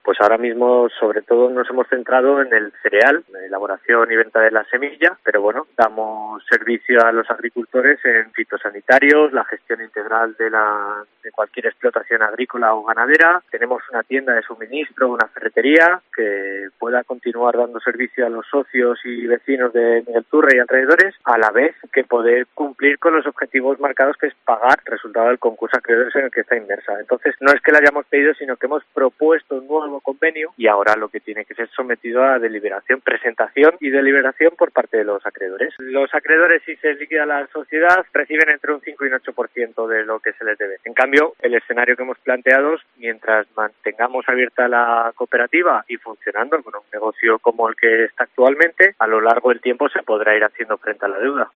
Pues ahora mismo, sobre todo, nos hemos centrado en el cereal, la elaboración y venta de la semilla, pero bueno, damos servicio a los agricultores en fitosanitarios, la gestión integral de cualquier explotación agrícola o ganadera. Tenemos una tienda de suministro, una ferretería que pueda continuar dando servicio a los socios y vecinos de Miguel Turre y alrededores, a la vez que poder cumplir con los objetivos marcados, que es pagar el resultado del concurso acreedores en el que está inmersa. Entonces, no es que la hayamos pedido, sino que hemos propuesto un nuevo convenio y ahora lo que tiene que ser sometido a deliberación, presentación y deliberación por parte de los acreedores. Los acreedores, si se liquida la sociedad, reciben entre un 5 y un 8% de lo que se les debe. En cambio, el escenario que hemos planteado, mientras mantengamos abierta la cooperativa y funcionando con un negocio como el que está actualmente, a lo largo del tiempo se podrá ir haciendo frente a la deuda.